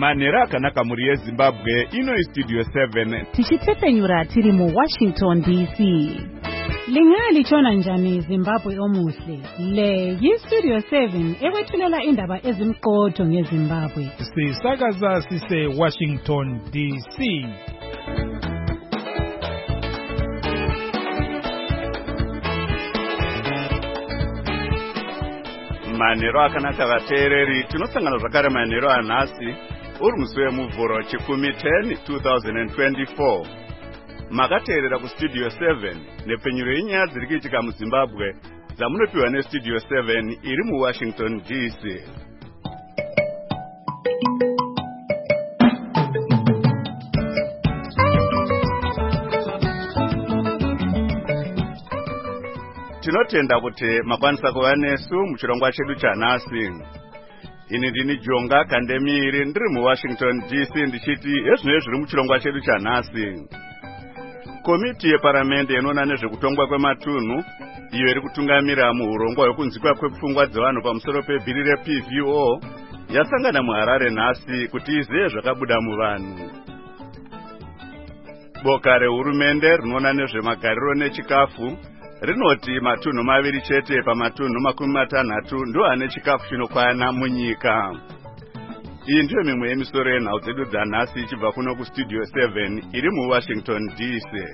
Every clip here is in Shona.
manhero akanaka mhuri yezimbabwe. Ino istudio 7 tichitepfenyura tiri muWashington DC. Lingalichona njani Zimbabwe omuhle? Le yistudio 7 ekwethulela indaba ezimqotho ngeZimbabwe. Sisakaza sise Washington DC. manhero akanaka vateereri, tinosangana zvakare manhero anhasi uri musi wemuvhuro chikumi 10 2024. Makateerera kustudio 7 nepfenyuro yenyaya dziri kuitika muZimbabwe dzamunopiwa nestudio 7 iri muWashington DC. Tinotenda kuti makwanisa kuva nesu muchirongwa chedu chanhasi. Ini ndini Jonga Kandemiri ndiri muWashington DC ndichiti ezvinenge zviri muchirongwa chedu chanhasi. Komiti yeparamende inoona nezvekutongwa kwematunhu iyo iri kutungamira muurongwa hwekunzwikwa kwepfungwa dzevanhu pamusoro pebhiri rePVO yasangana muHarare nhasi kuti izive zvakabuda muvanhu. Boka rehurumende rinoona nezvemagariro nechikafu rinoti matunhu maviri chete pamatunhu 60 ndo ane chikafu chinokwana munyika. Iyi ndiyo mimwe yemisoro yenhau dzedu dzanhasi ichibva kuno kustudio 7 iri muWashington DC.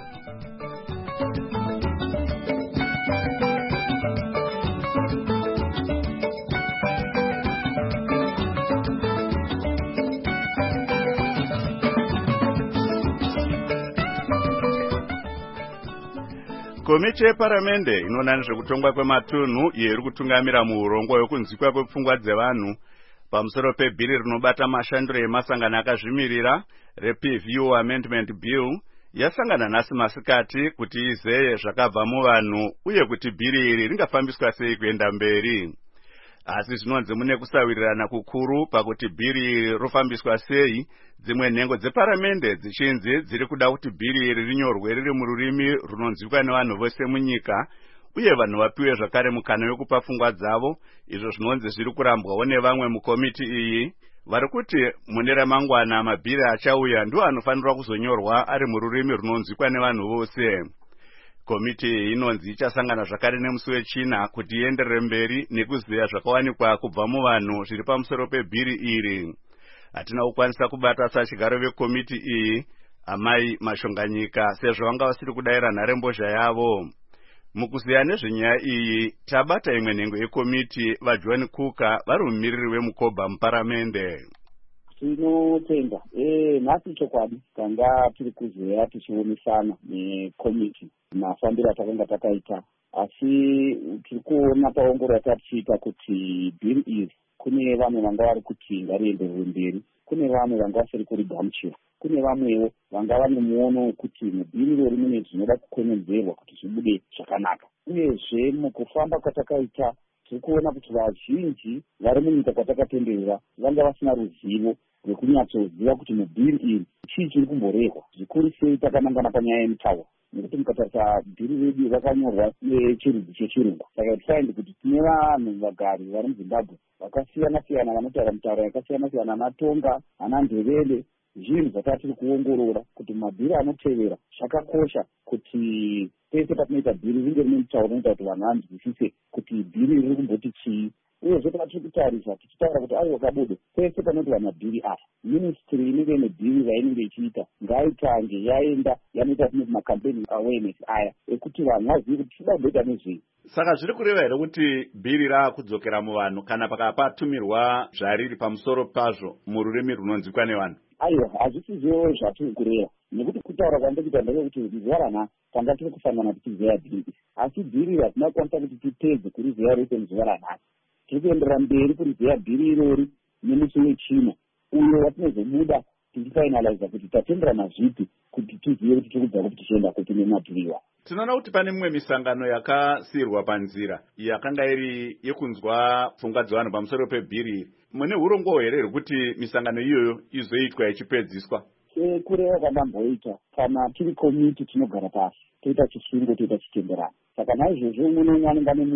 Komiti yeparamende inoona nezvekutongwa kwematunhu iyo iri kutungamira muurongwa hwekunzwikwa kwepfungwa dzevanhu pamusoro pebhiri rinobata mashandiro emasangano akazvimirira rePVO Amendment Bill yasangana nhasi masikati kuti izeye zvakabva muvanhu uye kuti bhiri iri ringafambiswa sei kuenda mberi. Asi zvinonzi mune kusawirirana kukuru pakuti bhiri iri rofambiswa sei, dzimwe nhengo dzeparamende dzichinzi dziri kuda kuti bhiri iri rinyorwe riri mururimi runonzwikwa nevanhu vose munyika uye vanhu vapiwe zvakare mukana wekupa pfungwa dzavo, izvo zvinonzi zviri kurambwawo nevamwe mukomiti iyi vari kuti mune ramangwana mabhiri achauya ndo anofanirwa kuzonyorwa ari mururimi runonzwikwa nevanhu vose. Komiti iyi inonzi ichasangana zvakare nemusi wechina kuti ienderere mberi nekuziva zvakawanikwa kubva muvanhu zviri pamusoro pebhiri iri. Hatina kukwanisa kubata sachigaro vekomiti iyi amai Mashonganyika sezvo vanga vasiri kudayira nharembozha yavo. Mukuziya nezvenyaya iyi tabata imwe nhengo yekomiti vaJohn Kuka vari mumiriri wemuKobha muparamende. Tinotenda nhasi chokwadi tanga tiri kuzoya tichionesana nekomiti mafambiro atakanga takaita, asi tiri kuona paongoro yatatichiita kuti bhiri iri kune vamwe vanga vari kuti ngarienderere mberi, kune vamwe vanga vasiri kurigamuchira, kune vamwewo vanga vane muono wekuti mubhiri iri mune zvinoda kukwenenzverwa kuti zvibude zvakanaka. Uyezve mukufamba kwatakaita tiri kuona kuti vazhinji vari munyika kwatakatenderera vanga vasina ruzivo rwekunyatsoziva kuti mubhiri iri chii chiri kumborehwa, zvikuru sei takanangana panyaya yemitauro, nekuti mukatarisa bhiri redu rakanyorwa nechirudzi chechirungu. Saka tisaindi kuti tine vanhu vagari vari muZimbabwe vakasiyana-siyana vanotaura mitauro yakasiyana-siyana, ana Tonga, ana Ndebele, zvinhu zvatatiri kuongorora kuti mabhiri anotevera zvakakosha kuti pese patinoita bhiri ringe rine mitauro inoita kuti vanhu vanzwisise kuti bhiri riri kumboti chii. Uyezve patiri kutarisa tichitaura kuti ari wakabudo pese panoti mabhiri aya, ministry inenge ine bhiri rainenge ichiita ngaitange yaenda yanoita tinoti macampaign awareness aya ekuti vanhu vazive kuti tinoda kuita nezvei. Saka zviri kureva here kuti bhiri raakudzokera muvanhu kana pakapatumirwa zvariri pamusoro pazvo mururimi runonzwikwa nevanhu? Aiwa, hazvisizvo zvatiri kureva, nekuti kutaura kwandikuita ndezvekuti zuva ranhasi tanga tiri kusangana tichizeya bhiri, asi bhiri hatina kukwanisa kuti tipedze kurizeya rese muzuva ranhasi. Tiri kuenderera mberi kurizeya bhiri irori nemusi wechina uyo watinozobuda tichifinaliza kuti tatenderana zvipi kuti tizive kuti tiri kubva kuti tichienda kuti nemabhiriwa. Tinoona kuti pane mimwe misangano yakasiyirwa panzira yakanga iri yekunzwa pfungwa dzevanhu pamusoro pebhiri. Mune urongwa here rwekuti misangano iyoyo izoitwa ichipedziswa? Kureva kwandamboita kana tiri komiti tinogara pasi toita chisungo toita chitenderano. Saka naizvozvo umwe neumwe anenge ane muono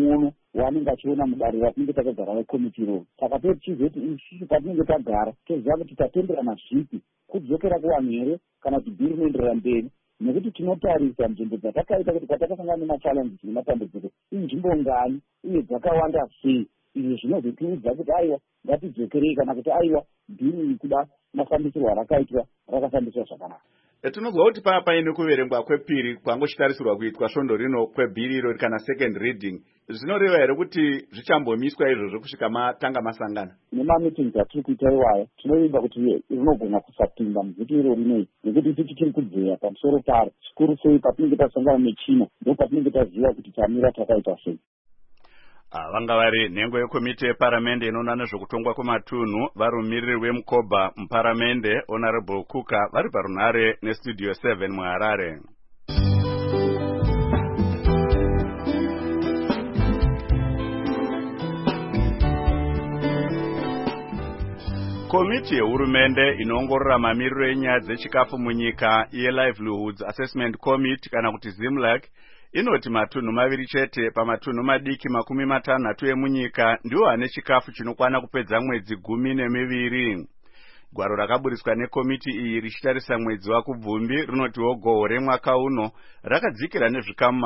wanenge achiona mudare ratinenge takagara vekomiti iroro. Saka tichizoti isusu patinenge tagara toziva kuti tatenderana zvipi kudzokera kuvanhu here kana kuti bhiri rinoenderera mberi, nekuti tinotarisa nzvimbo dzatakaita kuti kwatakasangana nemachallenges nematambudziko inzvimbo ngani uye dzakawanda sei. Izvi zvinozotiudza kuti aiwa ngatidzokerei kana kuti aiwa bhiri iri kuda mafambisirwo arakaitwa rakafambiswa zvakanaka. Tinozwa kuti paine kuverengwa kwepiri kwangochitarisirwa kuitwa svondo rino kwebhiri iro kana second reading. Zvinoreva here kuti zvichambomiswa izvozvo kusvika matanga masangana? Nemameetings atiri kuita iwaya tinovimba kuti rinogona kusapinda muvhiki iro rinei, nekuti tichi tiri kudzeya pamusoro paro. Zvikuru sei patinenge tasangana nechina ndo patinenge taziva kuti tamira takaita sei. Vanga vari nhengo yekomiti yeparamende inoona nezvekutongwa kwematunhu vari mumiriri weMukoba muparamende Honorable Kuka vari parunhare nestudio 7 muHarare. Komiti yehurumende inoongorora mamiriro enyaya dzechikafu munyika yeLivelihoods Assessment Committee kana kuti ZIMLAC inoti matunhu maviri chete pamatunhu madiki 60 emunyika ndiwo ane chikafu chinokwana kupedza mwedzi 12. Gwaro rakaburiswa nekomiti iyi richitarisa mwedzi waKubvumbi rinotiwo gohwo remwaka uno rakadzikira nezvikamu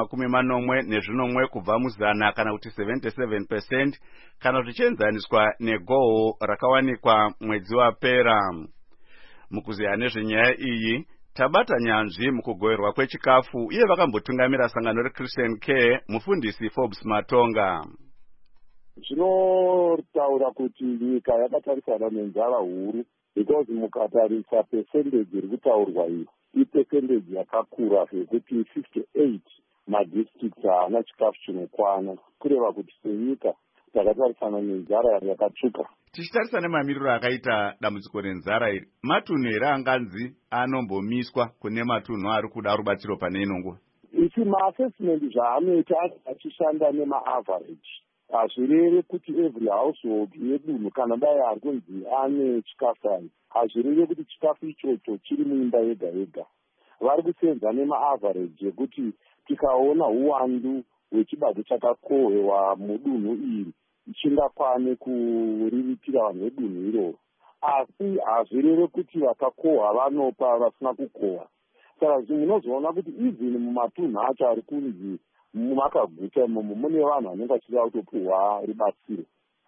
40 kubva muzana kana kuti 77% kana zvichienzaniswa negohwo rakawanikwa mwedzi wapera. Mukuziya nezvenyaya iyi tabata nyanzvi mukugoverwa kwechikafu uye vakambotungamira sangano reChristian Care mufundisi Forbes Matonga. Zvinotaura kuti nyika yakatarisana nenzara huru because mukatarisa percentage iri kutaurwa iyi ipercentage yakakura zvekuti 58 madistricts haana chikafu chinokwana, kureva kuti senyika takatarisana nenzara yakatsvuka. Tichitarisa nemamiriro akaita dambudziko renzara iri, matunhu here anganzi anombomiswa kune matunhu ari kuda rubatsiro pane ino nguva? Isi maassessment zvaanoita achishanda nemaaverage hazvireve kuti every household yedunhu kana dai ari kunzi ane chikafu ani, hazvireve kuti chikafu ichocho chiri muimba yega yega. Vari kusenza nemaaverage yekuti tikaona uwandu hwechibage chakakohwewa mudunhu iri chingakwane kuriritira vanhu vedunhu iroro, asi hazvireve kuti vakakohwa vanopa vasina kukohwa. Saka munozoona kuti even mumatunhu acho ari kunzi mumakaguta imomo mune vanhu vanenge vachida kutopiwa rubatsiro.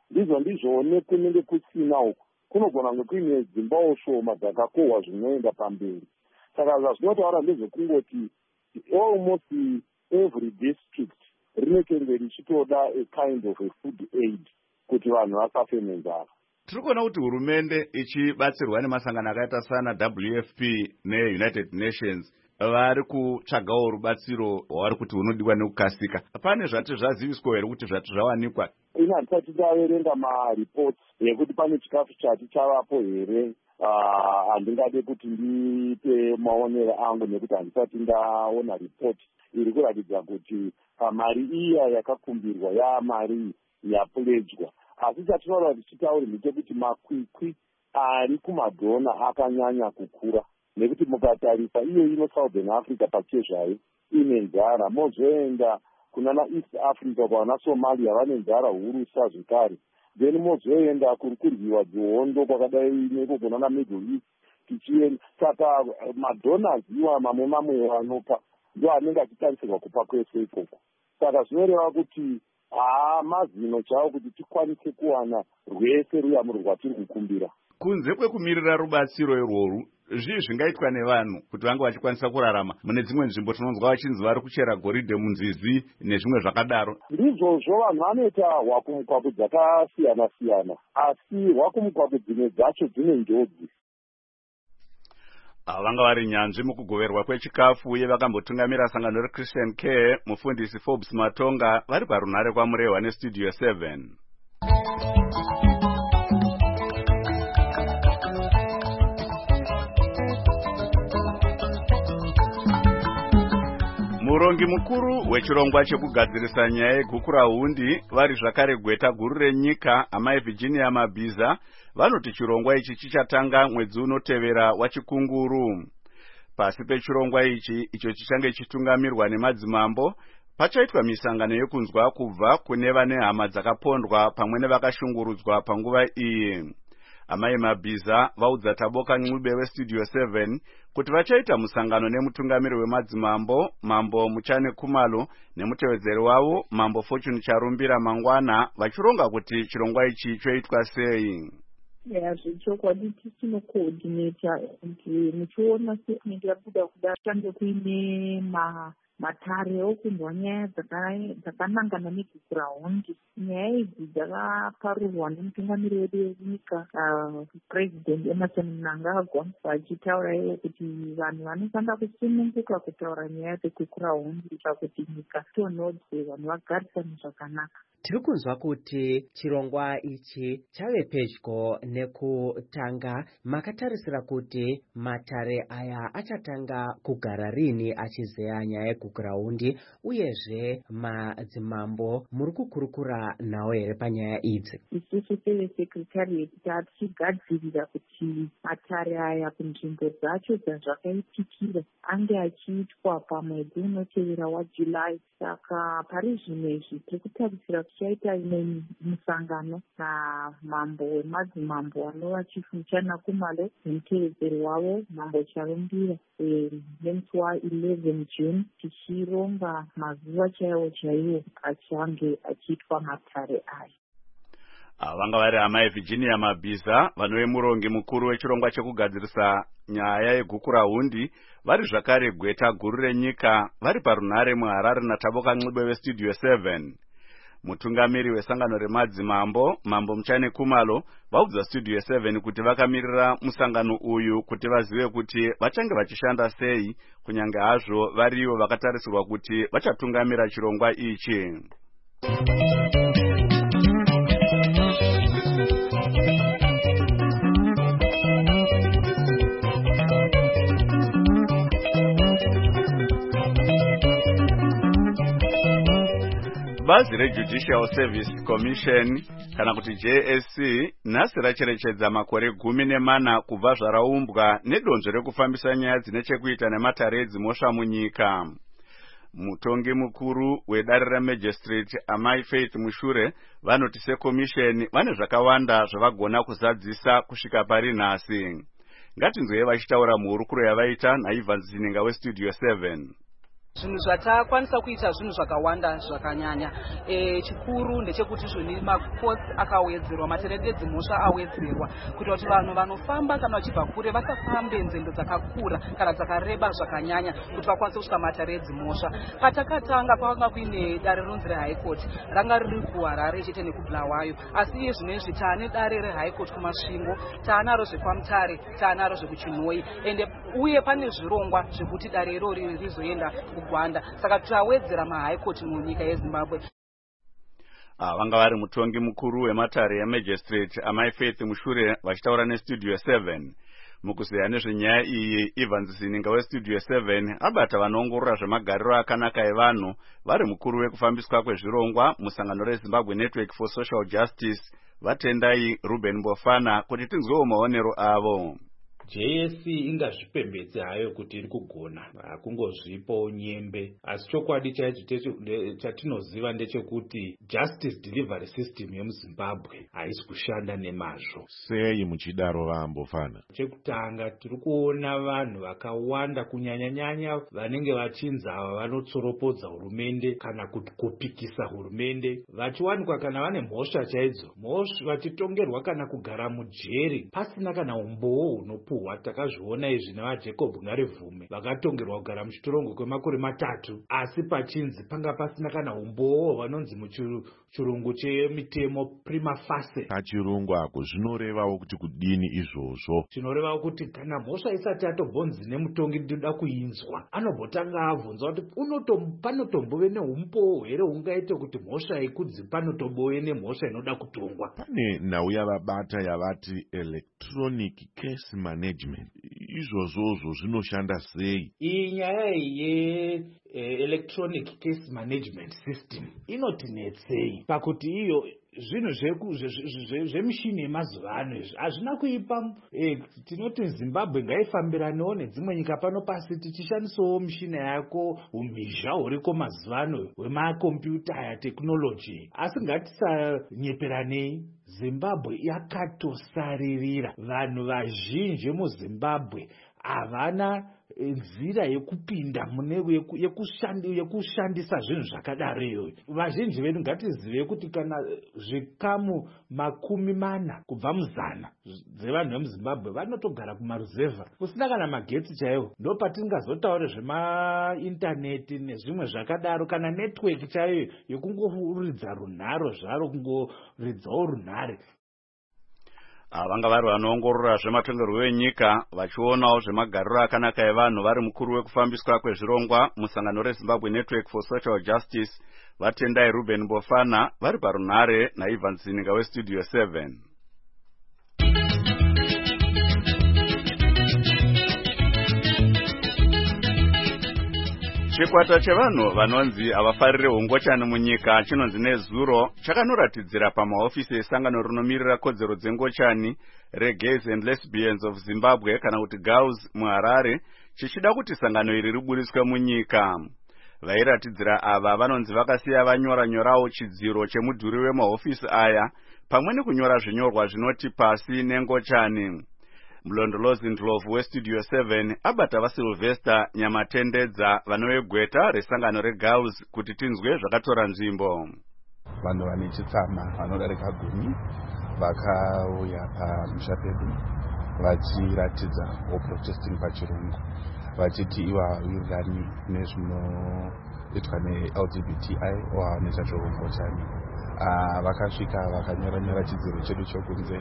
Ndizvo kunenge kusina uku kunogona kunge kuine dzimbawo shoma dzakakohwa zvinoenda pamberi. Saka zvazvinotaura ndezvekungoti almost every district rinenge richitoda a kind of a food aid kuti vanhu vasafe nenzara. Tiri kuona kuti hurumende ichibatsirwa nemasangano akaita sana WFP neUnited Nations vari kutsvagawo rubatsiro hwavari kuti hunodiwa nekukasika. Pane zvati zvaziviswa here kuti zvati zvawanikwa? Ina tisati taverenga mareports yekuti pane chikafu chati chavapo here. Handingade kuti ndipe maonero angu nekuti handisati ndaona report iri kuratidza kuti mari iya yakakumbirwa yamari yapuledzwa. Asi chatinoda tichitaure ndechekuti makwikwi ari kumadhona akanyanya kukura, nekuti mukatarisa iyo ino Southern Africa pachezvayo ine nzara, mozoenda kunana East Africa kwana Somalia vane nzara huru zvakare, then mozoenda kuri kuryiwa dzihondo kwakadai neko kunana Middle East tichienda. Saka madonors iwa mamwe vanopa ndo anenge achitarisirwa kupa kwese ikoko. Saka zvinoreva kuti mazino chavo kuti tikwanise kuwana rwese ruyamo rwatiri kukumbira. Kunze kwekumirira rubatsiro irworwu, zvii zvingaitwa nevanhu kuti vange vachikwanisa kurarama mune dzimwe nzvimbo tinonzwa vachinzi vari kuchera goridhe munzizi nezvimwe zvakadaro? Ndizvozvo vanhu vanoita hwakumukwaku dzakasiyana siyana, asi hwakumukwaku dzimwe dzacho dzine njodzi. Vanga vari nyanzvi mukugoverwa kwechikafu uye vakambotungamira sangano reChristian Care mufundisi Forbes Matonga vari parunhare kwamurehwa nestudio 7. Murongi mukuru wechirongwa chekugadzirisa nyaya yegukurahundi vari zvakare gweta guru renyika amai Virginia Mabhiza vanoti chirongwa ichi chichatanga mwedzi unotevera wachikunguru. Pasi pechirongwa ichi icho chichange chitungamirwa nemadzimambo, pachaitwa misangano yekunzwa kubva kune vane hama dzakapondwa pamwe nevakashungurudzwa panguva iyi. Amai Mabhiza vaudza Taboka Ncube weStudio 7 kuti vachaita musangano nemutungamiri wemadzimambo Mambo Muchane Khumalo nemutevedzeri wavo Mambo Fortune Charumbira mangwana vachironga kuti chirongwa ichi choitwa sei. Zvechokwadi tisinokoordinata kuti muchiona sekunenge yabuda kuda tange kuine matare okunzwa nyaya dzakanangana negiraundi. Nyaya idzi dzakaparurwa nemutungamiri wedu wenyika President Emmerson Mnangagwa vachitaura ivo kuti vanhu vanofanira kusununguka kutaura nyaya dzegiraundi kuitira kuti nyika tonhodzwe vanhu vagarisane zvakanaka. Tiri kunzwa kuti chirongwa ichi chave pedyo nekutanga. Makatarisira kuti matare aya achatanga kugara rini achizeya nyaya yegiraundi, uyezve madzimambo muri kukurukura nawo here panyaya idzi? Isusu sevesekretarieti tichigadzirira kuti matare aya kunzvimbo dzacho dzazvakaitikira ange achiitwa pamwedzi unotevera waJulayi. Saka pari zvino izvi tiri kutarisira tichaita imwe musangano namambo wemadzimambo anova Chifu Muchane Khumalo nemutevedzeri wavo Mambo Charumbira nemusi wa11 June tichironga mazuva chaiwo achange achiitwa matare aya. Vanga vari amai Virginia Mabhiza vanove murongi mukuru wechirongwa chekugadzirisa nyaya yegukurahundi vari zvakare gweta guru renyika vari parunhare muHarare naTaboka Ncube weStudio 7. Mutungamiri wesangano remadzimambo Mambo Muchane Khumalo vaudza Studio 7 kuti vakamirira musangano uyu kuti vazive kuti vachange vachishanda sei kunyange hazvo varivo vakatarisirwa kuti vachatungamira chirongwa ichi. Bazi reJudicial Service Commission kana kuti JSC nhasi racherechedza makore 14 kubva zvaraumbwa nedonzvo rekufambisa nyaya dzine chekuita nematare edzimhosva munyika. Mutongi mukuru wedare remagistrate Amai Faith Mushure vanoti sekomisheni vane zvakawanda zvavagona kuzadzisa kusvika pari nhasi. Ngatinzwei vachitaura muhurukuro yavaita naIvans Zininga weStudio 7. Zvinhu zvatakwanisa kuita zvinhu zvakawanda zvakanyanya. Chikuru ndechekuti zvoni makosi akawedzerwa, matereti edzimhosva awedzerwa kuti vanhu vanofamba kana vachibva kure vasafambe nzendo dzakakura kana dzakareba zvakanyanya kuti vakwanise kusvika matare edzimhosva. Patakatanga kwanga kuine dare rinonzi reHigh Court ranga riri kuHarare chete nekubulawayo, asi iye zvinezvi taane dare reHigh Court kuMasvingo, taanaro zvekwaMutare, taanaro zvekuChinhoyi, uye pane zvirongwa zvekuti dare irori rizoenda Uganda. Saka tawedzera maHigh Court munyika yeZimbabwe. Vanga vari mutongi mukuru wematare yemagistrate Amai Faith Mushure vachitaura neStudio 7. Mukuzeya nezvenyaya iyi Evans Zininga weStudio 7 abata vanoongorora zvemagariro akanaka evanhu vari mukuru wekufambiswa kwezvirongwa musangano reZimbabwe Network for Social Justice vatendai Ruben Bofana kuti tinzwewo maonero avo. JSC ingazvipembedze hayo kuti iri kugona, hakungozvipo nyembe, asi chokwadi chatinoziva ndechekuti justice delivery system yemuZimbabwe haisi kushanda nemazvo. Sei muchidaro Bofana? Chekutanga tiri kuona vanhu vakawanda kunyanya-nyanya vanenge vachinzi ava vanotsoropodza hurumende kana kuti kupikisa hurumende, vachiwanikwa kana vane mhosva chaidzo, vachitongerwa kana kugara mujeri pasina kana umboo hunopu. Takazviona izvi navaJacob Ngarevume vakatongerwa kugara muchitorongo kwemakore 3 asi pachinzi panga pasina kana umboo vanonzi muchirungu chemitemo prima facie. Pachirungu ako zvinorevawo kuti kudini izvozvo? Zvinorevawo kuti kana mhosva isati yatobvonzi nemutongi ndoda kuinzwa, anobhotanga abvunza kuti panotombove neumboo here ungaite kuti mhosva ikudzi panotombove nemhosva inoda kutongwa. Pane nhau yavabata yavati electronic case management. izvozvozvo zvinoshanda sei? Iyi nyaya ye-electronic case management system inotinetsei pakuti iyo zvinhu zvemishini yemazuva ano izvi hazvina kuipa. Tinoti Zimbabwe ngaifambiranewo nedzimwe nyika pano pasi tichishandisawo mishina yako umhizha huriko mazuva ano hwemakombiyuta yateknoloji, asi ngatisanyeperanei. Zimbabwe yakatosaririra. Vanhu vazhinji muZimbabwe havana nzira yekupinda yekushandisa zvinhu zvakadaro. Vazhinji vedu ngatizive kuti kana zvikamu 40 kubva muzana dzevanhu vemuZimbabwe vanotogara kumaruzevha kusina kana magetsi chaiwo. Ndo patingazotaura zvemaintaneti nezvimwe zvakadaro, kana network chaiyo yekungoridza runharo zvaro, kungoridzawo runhare. Vanga vari vanoongorora zvematongerwo enyika vachionawo zvemagariro akanaka evanhu vari mukuru wekufambiswa kwezvirongwa musangano reZimbabwe Network for Social Justice vaTendai Ruben Bofana vari parunhare naIvan Zininga weStudio 7. Chikwata chevanhu vanonzi havafarire hongochani munyika chinonzi Nezuro chakanoratidzira pamahofisi esangano rinomirira kodzero dzengochani reGays and Lesbians of Zimbabwe kana kuti GAUS muHarare, chichida kuti sangano iri riburiswe munyika. Vairatidzira ava vanonzi vakasiya vanyora-nyorawo chidziro chemudhuri wemahofisi aya pamwe nekunyora zvinyorwa zvinoti pasi nengochani. Mlondolozi Ndlovu weStudio 7 abata vaSylvester Nyamatendedza vanovegweta resangano reGAUS kuti tinzwe zvakatora nzvimbo. Vanhu vane chitsama vanodarika 10 vakauya pamusha pedu vachiratidza protesting pachirungu vachiti ivo hawawirirani nezvinoitwa neLGBTI vanoita zvohongochani. Vakasvika vakanyora chidziro chedu chokunze,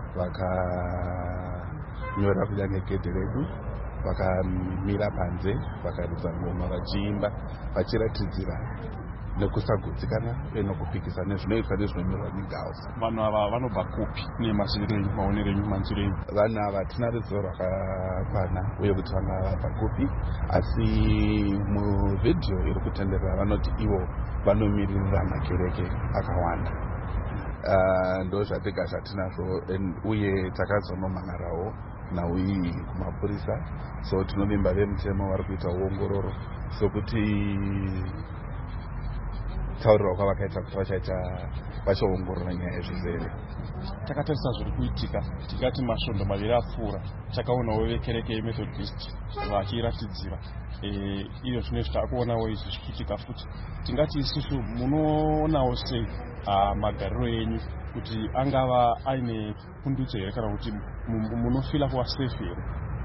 vakanyora kunyange gedhe redu, vakamira panze vakaridza ngoma vachiimba vachiratidzira nekusagutsikana nekupikisa nezvinoitwa nezvinonyorwa neGAUS. Vanhu ava vanobva kupi nemasirei maonerenyu manzirei? Vanhu ava hatina ruzivo rwakakwana uye kuti vanga vabva kupi, asi muvhidhiyo iri kutenderera vanoti ivo vanomiririra makereke akawanda. Ndo zvatega zvatinazvo uye takazonomhangarawo nauyi kumapurisa, so tinovimba vemutemo vari kuita uongororo sokuti taurira kwavakaita kuti vachaongorora nyaya yezvizere. Takatarisa zviri kuitika, tikati masvondo 2 apfuura takaonawo vekereke yeMethodist vachiratidzira iyo zvinezvi taakuonawo izvi zvichiitika futi. Tingati isusu munoonawo sei magariro enyu kuti angava aine pundutso here kana kuti munofila kuva safe here?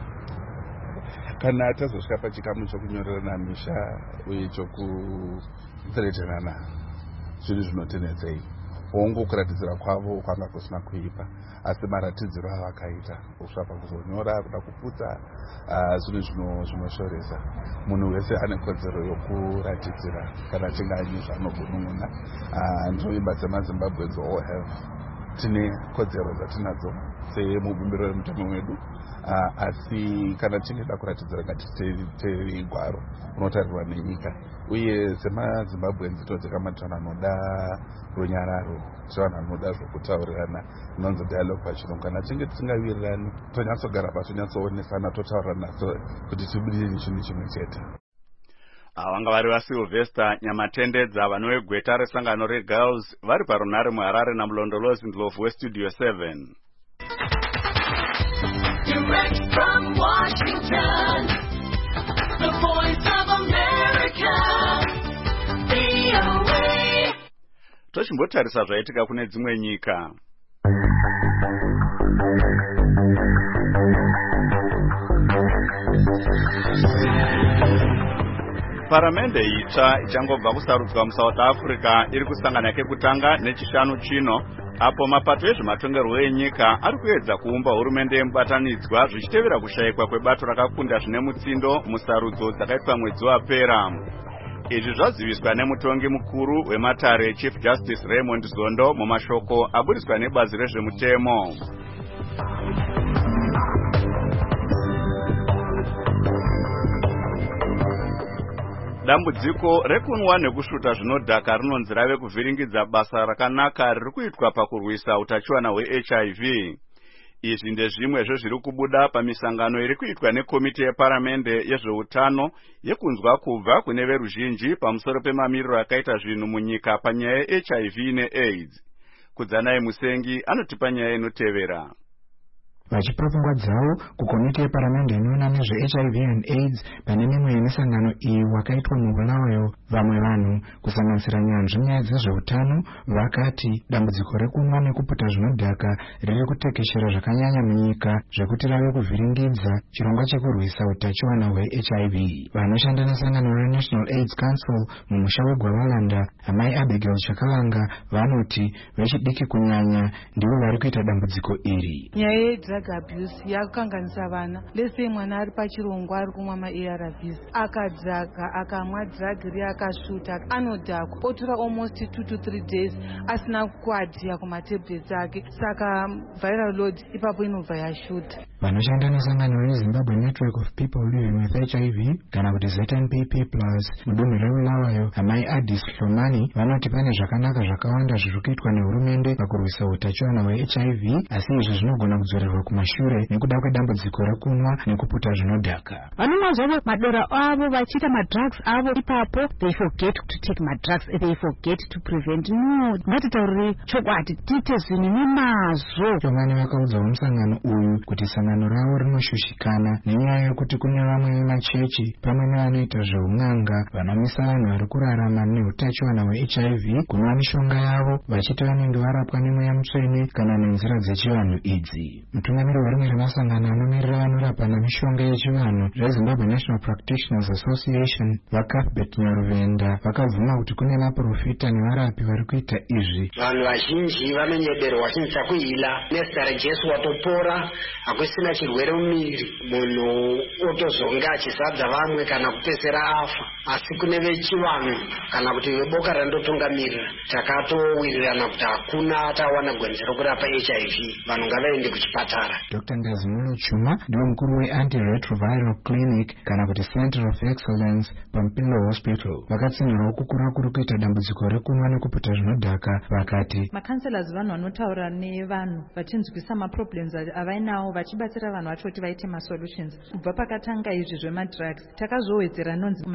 Kana tazosvika pachikamu chokunyorerana misha uye chokutsireterana zvinhu zvinotenedzei, hongu kuratidzira kwavo kwanga kusina kuipa, asi maratidziro avakaita kusvika pakuzonyora kuda kuputsa zvinhu zvinoshoresa. Munhu wese ane kodzero yokuratidzira kana achinge aine zvaanogunun'una. Nzvimbo dzemaZimbabweans all have tine kodzero dzatinadzo semubumbiro remutemo wedu, asi kana tingeda kuratidzira ngatiteerere gwaro unotarirwa nenyika. Uye semaZimbabweans todzeka vanhu vanoda runyararo, vanhu vanoda zvokutaurirana, inonzi dialogue pachirungu. Kana tinge tisingawirirani tonyatsogara pasi, tonyatsoonesana, totaurirana kuti tibudirire chinhu chimwe chete. Vanga vari vaSylvester Nyamatendedza vanovegweta resangano reGAUS vari parunhare muHarare namulondolozi Ndlovu weStudio 7. Direct from Washington, the voice of America, VOA. Tochimbotarisa zvaitika kune dzimwe nyika. Paramende itsva ichangobva kusarudzwa muSouth Africa iri kusangana kekutanga nechishanu chino, apo mapato ezvematongerwo enyika ari kuedza kuumba hurumende yemubatanidzwa zvichitevera kushayikwa kwebato rakakunda zvine mutsindo musarudzo dzakaitwa mwedzi wapera. Izvi zvaziviswa nemutongi mukuru wematare Chief Justice Raymond Zondo mumashoko aburiswa nebazi rezvemutemo. Dambudziko rekunwa nekusvuta zvinodhaka rinonzi rave kuvhiringidza basa rakanaka riri kuitwa pakurwisa utachiwana hweHIV. Izvi ndezvimwe zvezviri kubuda pamisangano iri kuitwa nekomiti yeparamende yezveutano yekunzwa kubva kune veruzhinji pamusoro pemamiriro akaita zvinhu munyika panyaya yeHIV neAIDS. Kudzanai Musengi anotipa nyaya inotevera. Vachipa pfungwa dzavo kukomiti yeparamende inoona nezveHIV and AIDS pane mimwe yemisangano iyi wakaitwa mubulawayo, vamwe vanhu kusanganisira nyanzvi nyaya dzezveutano vakati dambudziko rekunwa nekuputa zvinodhaka riri kutekeshera zvakanyanya munyika zvekuti rave kuvhiringidza chirongwa chekurwisa utachiwana hweHIV. Vanoshanda nesangano reNational AIDS Council mumusha weGwavalanda, amai Abigail Chakalanga, vanoti vechidiki kunyanya ndivo vari kuita dambudziko iri. Drug abuse yakukanganisa vana. Lese mwana ari pachirongwa ari kumwa ma-ARVs akadzaga akamwa drug ri akasvuta anodhakwa otora almost 2 to 3 days asina kuadhiya kumatablets ake, saka viral load ipapo inobva yashuta. Vanoshanda nesangano reZimbabwe Network of People Living with HIV kana kuti ZNPP+ mudunhu reBulawayo, amai Addis Hlomani vanoti pane zvakanaka zvakawanda zviri kuitwa nehurumende pakurwisa utachiwana hweHIV, asi izvi zvinogona kudzorerwa kumashure nekuda kwedambudziko rekunwa nekuputa zvinodhaka. Vanonwa zvavo madora avo vachiita madrugs avo, ipapo they forget to take madrugs, they forget to prevent. No, ngatitaurire chokwadi, tiite zvinhu nemazvo. Hlomani vakaudza musangano uyu kuti sangano ravo rinoshushikana nenyaya yekuti kune vamwe vemachechi pamwe nevanoita zveun'anga vanomisa vanhu vari kurarama neutachiwana hweHIV kunwa mishonga yavo vachiti vanenge varapwa nemweya mutsvene kana nenzira dzechivanhu idzi. Mutungamiri werimwe remasangano anomirira vanorapa nemishonga yechivanhu reZimbabwe National Practitioners Association, vaCuthbert Nyaruvenda, vakabvuma kuti kune maprofita nevarapi vari kuita izvi. Vanhu vazhinji vanonyederwa chinhu chakuhila nezita raJesu watopora, hakusina chirwere mumiri, munhu otozonga achizadza vamwe kana kupedzera afa. Asi kune vechivanhu kana kuti veboka randotungamirira takatowirirana kuti hakuna tawana gwenzi rokurapa HIV, vanhu ngavaende kuchipatara. Dr. Ngazimulu Chuma ndiwe mukuru weAntiretroviral Clinic kana kuti Center of Excellence paMpilo Hospital. Vakatsinhirawo kukura kuri kuita dambudziko rekunwa nekuputa zvinodhaka, vakati makanselas vanhu vanotaura nevanhu vachinzwisa maproblems avainawo vachibatsira vanhu vacho kuti vaite masolutions. Kubva pakatanga izvi zvemadrugs takazowedzera anonzi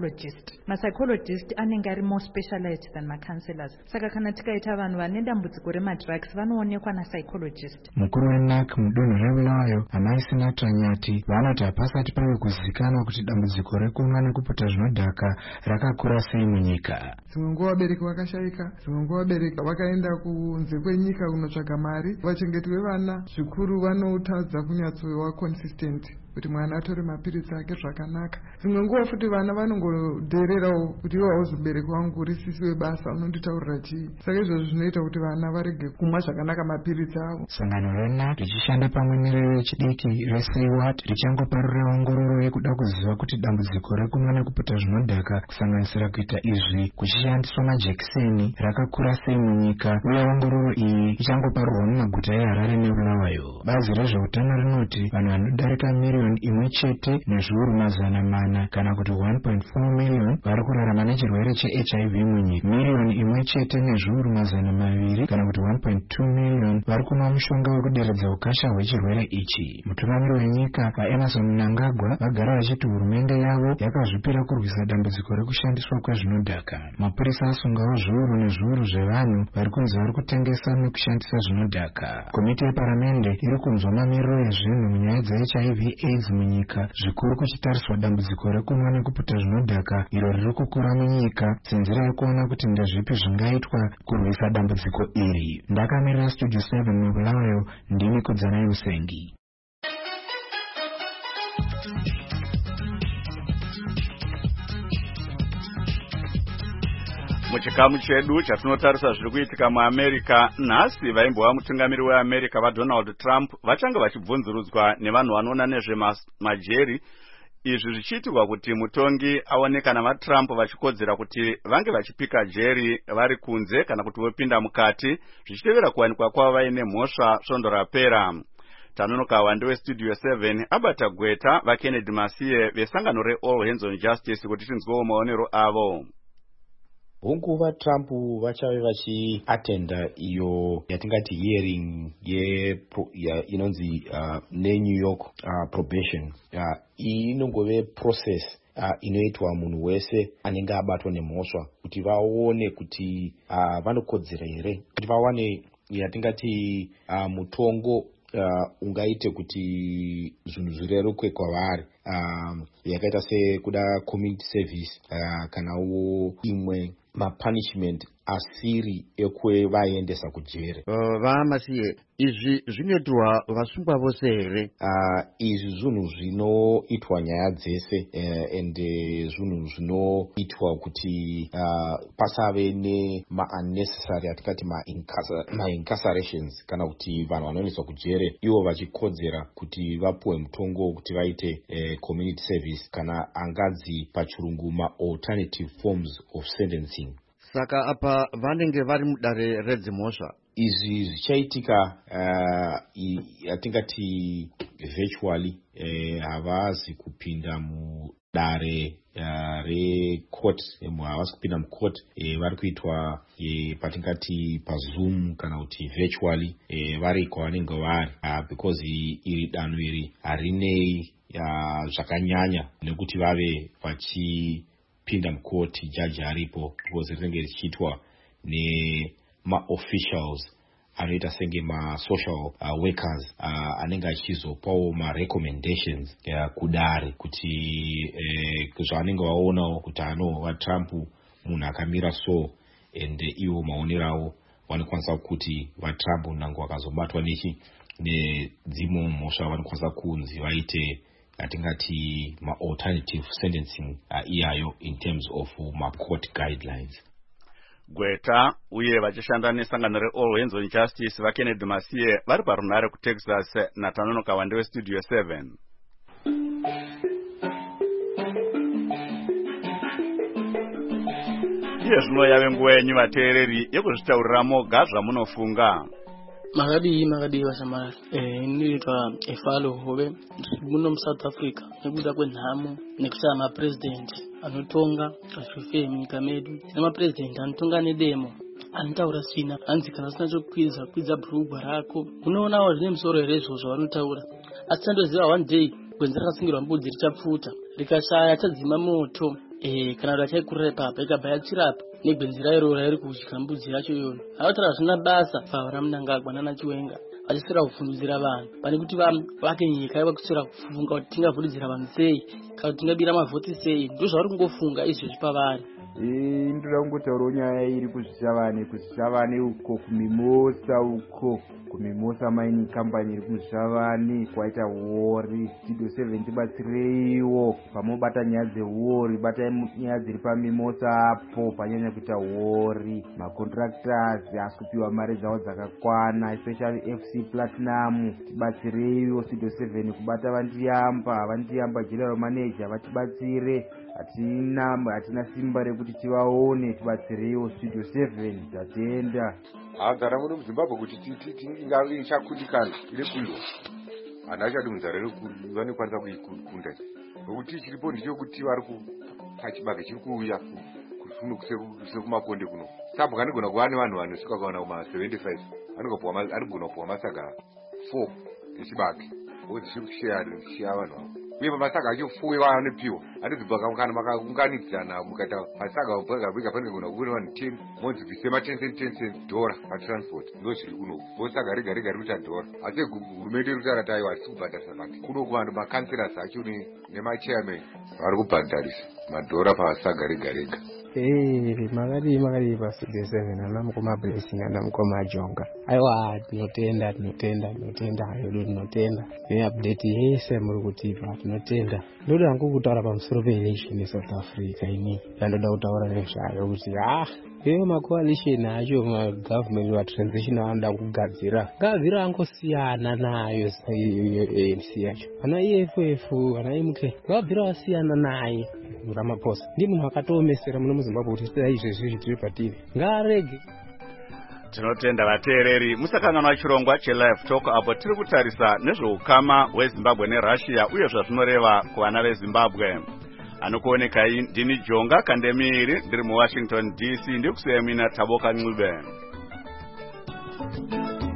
mapsychologist anenge ari more specialized than makanselas. Saka kana tikaita vanhu vane dambudziko remadrugs vanoonekwa napsychologist. Mukuru weNAC mudunhu reBulawayo, amai Sinatra Nyati, vanoti hapasati pave kuzikanwa kuti dambudziko rekunwa nekuputa zvinodhaka rakakura sei munyika. Dzimwe nguva vabereki vakashayika, dzimwe nguva vabereki vakaenda kunze kwenyika kunotsvaga mari. Vachengeti vevana zvikuru vanotadza kunyatsova consistent kuti mwana atore mapiritsi ake zvakanaka. Dzimwe nguva futi vana vanongodhererawo kuti iwo hauzi mubereki wangu, risisi webasa, unonditaurira chii. Saka izvozvo zvinoita kuti vana varege kumwa zvakanaka mapiritsi avo. Sangano reNAC richishanda pamwe nerechidiki reSayWhat richangoparura ongororo yekuda kuziva kuti dambudziko rekunwa nekuputa zvinodhaka kusanganisira kuita izvi kuchishandiswa majekiseni rakakura sei munyika, uye ongororo iyi ichangoparurwa mumaguta eHarare neBulawayo. Bazi rezveutano rinoti vanhu vanodarika miliyoni imwe chete nezviuru mazana mana kana kuti 1.4 million vari kurarama nechirwere cheHIV munyika. Miliyoni imwe chete nezviuru mazana maviri kana kuti 1.2 million vari kunwa mushonga wekuderedza ukasha hwechirwere ichi. Mutungamiri wenyika vaEmerson Mnangagwa vagara vachiti hurumende yavo yakazvipira kurwisa dambudziko rekushandiswa kwezvinodhaka. Mapurisa asungawo zviuru nezviuru zvevanhu vari kunzi vari kutengesa nekushandisa zvinodhaka. Komiti yeparamende iri kunzwa mamiriro ezvinhu munyaya dzeHIV AIDS munyika, zvikuru kuchitariswa dambudziko rekunwa nekuputa zvinodhaka iro riri kukura munyika senzira yekuona kuti ndezvipi zvingaitwa kurwisa dambudziko iri. Ndakamirira Studio 7 muBulawayo, ndini Kudzanai Musengi. Muchikamu chedu chatinotarisa zviri kuitika muAmerica, nhasi vaimbova mutungamiri weAmerica vaDonald Trump vachanga vachibvunzurudzwa nevanhu vanoona nezvemajeri, izvi zvichiitirwa kuti mutongi aone kana vaTrump vachikodzera kuti vange vachipika jeri vari kunze kana kuti vopinda mukati, zvichitevera kuwanikwa kwavo vaine mhosva svondo rapera. Tanonoka wande westudio 7 abata gweta vaKennedy Masiye vesangano reAll Hands on Justice kuti tinzwewo maonero avo. Hunguva Trump vachave vachiatenda iyo yatingati hearing inonzi neNew York probation. Inongove process inoitwa munhu wese anenge abatwa nemhosva kuti vaone kuti vanokodzera here kuti vawane yatingati mutongo ungaite kuti zvinhu zvirerukwe kwavari, yakaita sekuda community service kanawo imwe mapunishment asiri ekwevaendesa kujere. Vamasiye, izvi zvinoitwa vasungwa vose here? Izvi zvinhu zvinoitwa nyaya dzese ende zvinhu zvinoitwa kuti pasave nema-unnecessary atikati ma-incarcerations kana kuti vanhu vanoendeswa kujere ivo vachikodzera kuti vapuwe mutongo kuti vaite community service kana angadzi pachirungu ma-alternative forms of sentencing. Saka apa vanenge vari mudare redzimhosva. Izvi zvichaitika yatingati virtually, havazi kupinda mudare recourt, havasi kupinda mucourt, vari kuitwa patingati paZoom kana kuti virtually, vari kwavanenge vari, because iri danho iri harinei zvakanyanya nekuti vave vachipinda mukoti jaji aripo, because rinenge richiitwa nema-officials anoita senge ma-social workers anenge achizopawo ma-recommendations kudare kuti zvavanenge vaonawo kuti vaTrump munhu akamira so, and ivo maonerawo vanokwanisa kuti vaTrump nango vakazobatwa nedzimwe mhosva vanokwanisa kunzi vaite atingati ma-alternative sentencing iyayo in terms of ma-court guidelines. Gweta uye vachishanda nesangano reAll Hands on Justice vaKennedy Masiye vari parunare kuTexas naTanonoka wande westudio 7. Iye zvino yave nguva yenyu vateereri yekuzvitaurira moga zvamunofunga. Makadi vaShamari. Inoitwa Efalo Hove muno muSouth Africa nekuda kwenhamo nekushaya mapresident anotonga azvife munyika medu. Nemapresident anotonga nedemo anotaura sina hanzi kana usina chokwidza bhurugwa rako. Unoonawo zvine musoro here izvozvo vanotaura. Asi tandoziva one day gwenzi rakasungirwa mbudzi richapfuta rikashaya chadzima moto, kana kuti achaikurira ipapa ikabva yachirapa negwenzi rairo rairi kudya mbudzi yacho iyoyo. Havataura zvina basa Vavara Mnangagwa naChiwenga vachiswera kuvhundudzira vanhu pane kuti vake nyika iva kuswera kufunga kuti tingavhundudzira vanhu sei kana kuti tingabira mavhoti sei. Ndozvavari kungofunga izvezvi pavari. Ndoda kungotaurawo nyaya iri kuzvishavane uko kumimosa uko kumimosa mining company iri kuzvishavane kwaita wori. Studio 7 tibatsireiwo pamobata nyaya dzewori, batai nyaya dziri pamimosa apo panyanya kuita wori. Macontractors hasi kupiwa mari dzavo dzakakwana, especially FC Platinum. Tibatsireiwo Studio 7 kubata vandiyamba general manager vatibatsire. Hatina simba rekuti tivaone, tibatsireiwo Studio 7 tatenda. Nzara muno muZimbabwe kuti ichakundikana ine kuiwa. Handachadi munzara vanokwanisa kuikunda. Nokuti chiripo ndechekuti vari pachibage chiri kuuya sekumakonde kuno. Sabhuka anogona kuva nevanhu vanosvika kaona kuma-75 anogona kupuwa masaga 4 echibage. Ozi chiri kusheya vanhu avo. Uye pamasaga achifuwe vaanopiwa anodzibva kana makaunganidzana mukaita masaga bwega panogona kuve vanhu 10 monzi bvisema $10 patransport. Ndo zviri kuno vosaga rega rega riri kuita $. Asi hurumende iri kutaura taiwa harisi kubhadharisa bati kuno kuvanhu makanselas acho nemachairman vari kubhadharisa $. Pasaga rega rega. Makadi paStudio 7 ana mukoma blessing ana mukoma Jonga. Aiwa tinotenda hayo tinotenda. Ne update yese muri kutipa tinotenda. Ndoda hangu kutaura pamusoro peelection eSouth Africa ini. Ndoda kutaura nezvayo kuti ma-coalition acho ma-government wa-transition anoda kugadzira. Gadzira angosiyana nayo ANC yacho. Ana EFF, ana MK. Gadzira wasiyana naye. Ramaphosa. Ndi munhu akatoomesera muno muZimbabwe kuti sai izvezvi zvitiri patiri. Ngarege. Tinotenda vateereri musakanganwa chirongwa chelive talk apo tiri kutarisa nezveukama hweZimbabwe neRussia uye zvazvinoreva kuvana veZimbabwe. Anokuonekai ndini Jonga Kandemiri ndiri muWashington DC ndikusiyemina Taboka Ncube.